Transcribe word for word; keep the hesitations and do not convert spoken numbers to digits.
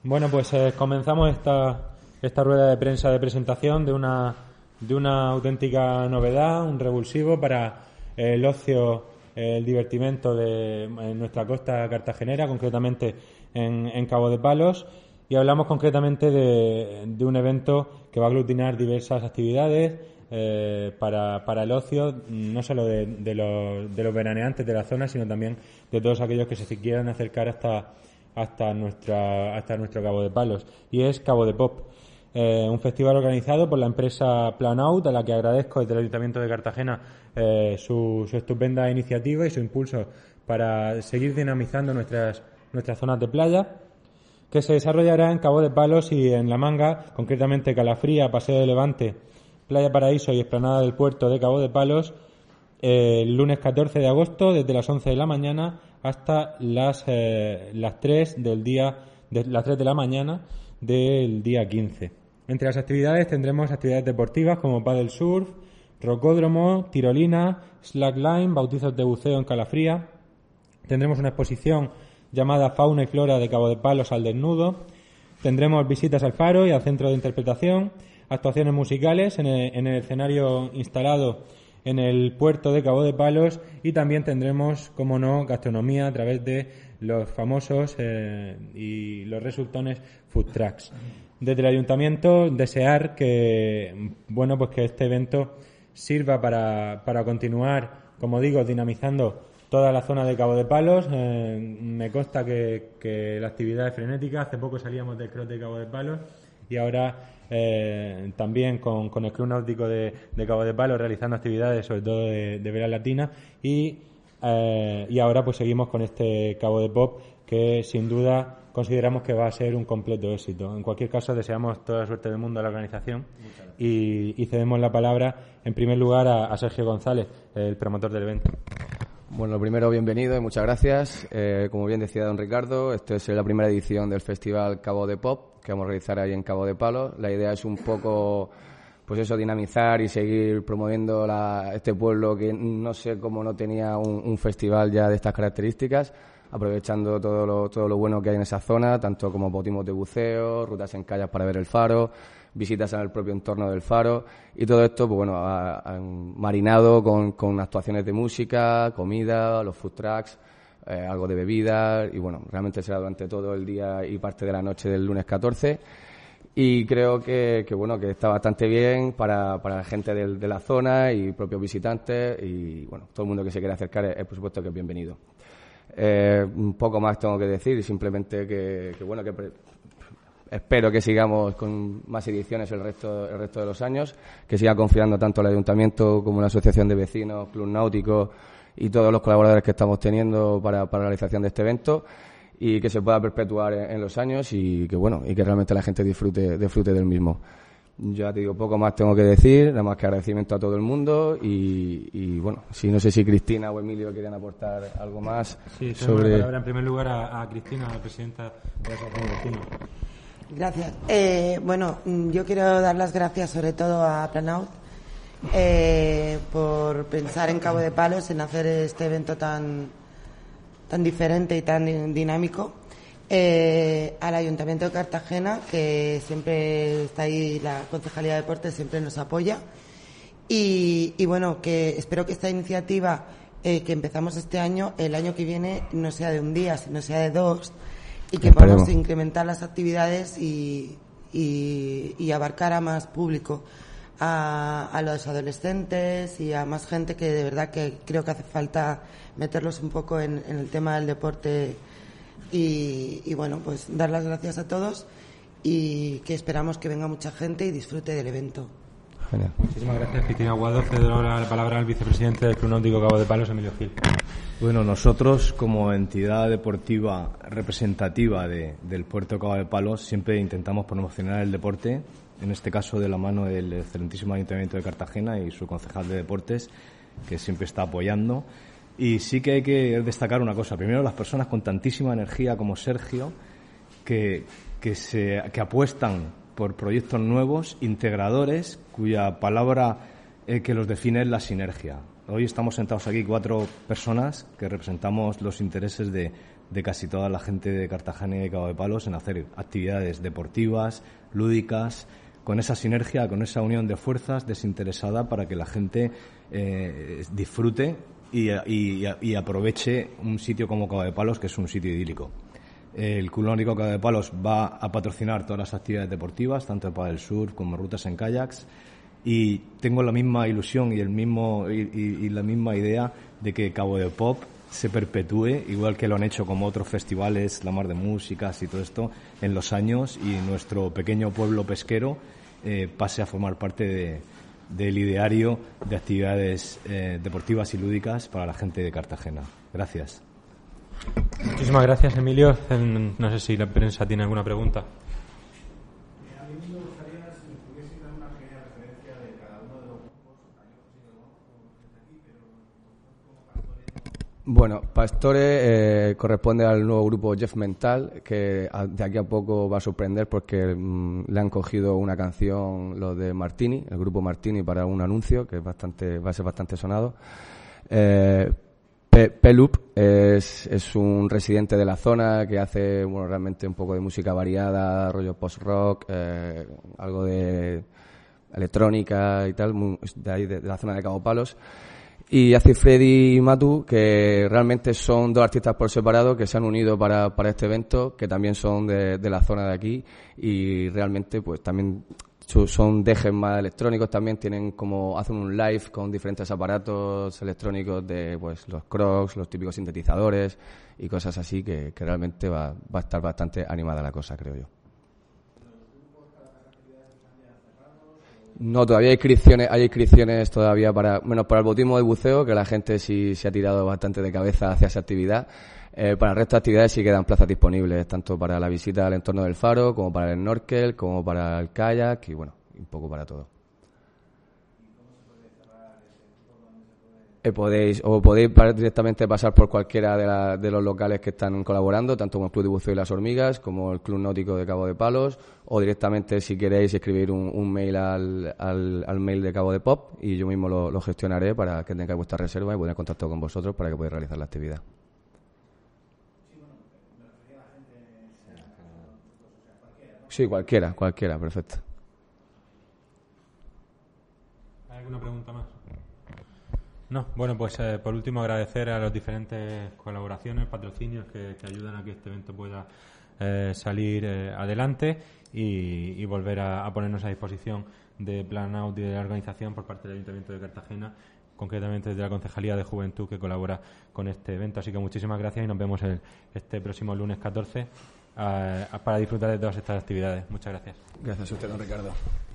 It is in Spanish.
Bueno, pues eh, comenzamos esta, esta rueda de prensa de presentación de una, de una auténtica novedad, un revulsivo para eh, el ocio, eh, el divertimento de en nuestra costa cartagenera, concretamente en, en Cabo de Palos, y hablamos concretamente de, de un evento que va a aglutinar diversas actividades eh, para, para el ocio, no solo de, de, los, de los veraneantes de la zona, sino también de todos aquellos que se quieran acercar hasta hasta nuestra hasta nuestro Cabo de Palos, y es Cabo de Pop, eh, un festival organizado por la empresa Planout, a la que agradezco desde el Ayuntamiento de Cartagena eh, su, su estupenda iniciativa y su impulso para seguir dinamizando nuestras nuestras zonas de playa, que se desarrollará en Cabo de Palos y en La Manga, concretamente Calafría, Paseo de Levante, Playa Paraíso y Explanada del Puerto de Cabo de Palos, eh, el lunes catorce de agosto desde las once de la mañana hasta las eh, las tres del día de las tres de la mañana del día quince. Entre las actividades tendremos actividades deportivas como pádel surf, rocódromo, tirolina, slackline, bautizos de buceo en Calafría. Tendremos una exposición llamada Fauna y Flora de Cabo de Palos al desnudo. Tendremos visitas al faro y al centro de interpretación, actuaciones musicales en el, en el escenario instalado en el puerto de Cabo de Palos, y también tendremos, como no, gastronomía a través de los famosos eh, y los resultones food trucks. Desde el Ayuntamiento desear que, bueno, pues que este evento sirva para, para continuar, como digo, dinamizando toda la zona de Cabo de Palos. Eh, me consta que, que la actividad es frenética. Hace poco salíamos del cross de Cabo de Palos y ahora eh, también con, con el Club Náutico de, de Cabo de Palos realizando actividades sobre todo de, de vela latina, y, eh, y ahora pues seguimos con este Cabo de Pop, que sin duda consideramos que va a ser un completo éxito. En cualquier caso, deseamos toda la suerte del mundo a la organización y, y cedemos la palabra en primer lugar a, a Sergio González, el promotor del evento. Bueno, lo primero, bienvenido y muchas gracias. Eh, como bien decía don Ricardo, esta es la primera edición del Festival Cabo de Pop que vamos a realizar ahí en Cabo de Palos. La idea es un poco, pues eso, dinamizar y seguir promoviendo la, este pueblo que no sé cómo no tenía un, un festival ya de estas características, aprovechando todo lo, todo lo bueno que hay en esa zona, tanto como bautismos de buceo, rutas en kayak para ver el faro, visitas en el propio entorno del faro, y todo esto, pues bueno, a, a, marinado con, con actuaciones de música, comida, los food trucks, eh, algo de bebidas, y bueno, realmente será durante todo el día y parte de la noche del lunes catorce, y creo que, que bueno, que está bastante bien para, para la gente del, de la zona y propios visitantes, y bueno, todo el mundo que se quiera acercar es, es por supuesto que es bienvenido. Eh, un poco más tengo que decir, simplemente que, que bueno, que pre- espero que sigamos con más ediciones el resto el resto de los años, que siga confiando tanto el Ayuntamiento como la Asociación de Vecinos, Club Náutico y todos los colaboradores que estamos teniendo para, para la realización de este evento, y que se pueda perpetuar en, en los años, y que bueno, y que realmente la gente disfrute disfrute del mismo. Ya te digo, poco más tengo que decir, nada más que agradecimiento a todo el mundo, y, y bueno, si no sé si Cristina o Emilio querían aportar algo más. Sí, sobre la palabra en primer lugar a, a Cristina, la presidenta de la Asociación de Vecinos. Gracias. Eh, bueno, yo quiero dar las gracias sobre todo a Planout eh, por pensar en Cabo de Palos, en hacer este evento tan, tan diferente y tan dinámico. Eh, al Ayuntamiento de Cartagena, que siempre está ahí, la Concejalía de Deportes siempre nos apoya, y, y bueno, que espero que esta iniciativa eh, que empezamos este año, el año que viene no sea de un día, sino sea de dos, y que Esperemos. podamos incrementar las actividades y, y, y abarcar a más público, a, a los adolescentes y a más gente, que de verdad que creo que hace falta meterlos un poco en, en el tema del deporte. Y, y bueno, pues dar las gracias a todos y que esperamos que venga mucha gente y disfrute del evento. Genial. Muchísimas gracias, Cristina Aguado. Cedo ahora la palabra al vicepresidente del Club Náutico Cabo de Palos, Emilio Gil. Bueno, nosotros como entidad deportiva representativa de, del puerto Cabo de Palos siempre intentamos promocionar el deporte, en este caso de la mano del excelentísimo Ayuntamiento de Cartagena y su concejal de deportes, que siempre está apoyando. Y sí que hay que destacar una cosa. Primero, las personas con tantísima energía como Sergio, que, que, se, que apuestan por proyectos nuevos, integradores, cuya palabra eh, que los define es la sinergia. Hoy estamos sentados aquí cuatro personas que representamos los intereses de, de casi toda la gente de Cartagena y de Cabo de Palos en hacer actividades deportivas, lúdicas, con esa sinergia, con esa unión de fuerzas desinteresada para que la gente eh, disfrute y, y, y aproveche un sitio como Cabo de Palos, que es un sitio idílico. El Club Náutico Cabo de Palos va a patrocinar todas las actividades deportivas, tanto para el surf como rutas en kayaks, y tengo la misma ilusión y el mismo y, y, y la misma idea de que Cabo de Pop se perpetúe, igual que lo han hecho como otros festivales, la Mar de Músicas y todo esto, en los años, y nuestro pequeño pueblo pesquero eh, pase a formar parte de, del ideario de actividades eh, deportivas y lúdicas para la gente de Cartagena. Gracias. Muchísimas gracias, Emilio. No sé si la prensa tiene alguna pregunta. A mí me gustaría si me pudiese dar una pequeña referencia de cada uno de los grupos. Aquí, pero como Pastore. Bueno, Pastore eh, corresponde al nuevo grupo Jeff Mental, que a, de aquí a poco va a sorprender porque mmm, le han cogido una canción, los de Martini, el grupo Martini, para un anuncio que es bastante, va a ser bastante sonado. Eh, Pelup es, es un residente de la zona que hace, bueno, realmente un poco de música variada, rollo post-rock, eh, algo de electrónica y tal, muy, de ahí, de, de la zona de Cabo Palos. Y hace Freddy y Matu, que realmente son dos artistas por separado que se han unido para, para este evento, que también son de, de la zona de aquí, y realmente pues también son dejes más electrónicos, también tienen como, hacen un live con diferentes aparatos electrónicos de pues los Crocs, los típicos sintetizadores y cosas así, que, que realmente va, va a estar bastante animada la cosa, creo yo. No, todavía hay inscripciones, hay inscripciones todavía para, menos para el bautismo de buceo, que la gente sí se ha tirado bastante de cabeza hacia esa actividad. Eh, para el resto de actividades sí quedan plazas disponibles, tanto para la visita al entorno del faro, como para el snorkel, como para el kayak y bueno, un poco para todo. Eh, podéis, o podéis directamente pasar por cualquiera de, la, de los locales que están colaborando, tanto como el Club de Buceo y las Hormigas, como el Club Náutico de Cabo de Palos, o directamente, si queréis, escribir un, un mail al, al, al mail de Cabo de Pop y yo mismo lo, lo gestionaré para que tengáis vuestra reserva y poner en contacto con vosotros para que podáis realizar la actividad. Sí, cualquiera, cualquiera, perfecto. ¿Hay alguna pregunta más? No, bueno, pues eh, por último agradecer a las diferentes colaboraciones, patrocinios que, que ayudan a que este evento pueda eh, salir eh, adelante y, y volver a, a ponernos a disposición de Planout y de la organización por parte del Ayuntamiento de Cartagena, concretamente desde la Concejalía de Juventud que colabora con este evento. Así que muchísimas gracias y nos vemos el, este próximo lunes catorce uh, para disfrutar de todas estas actividades. Muchas gracias. Gracias a usted, don Ricardo.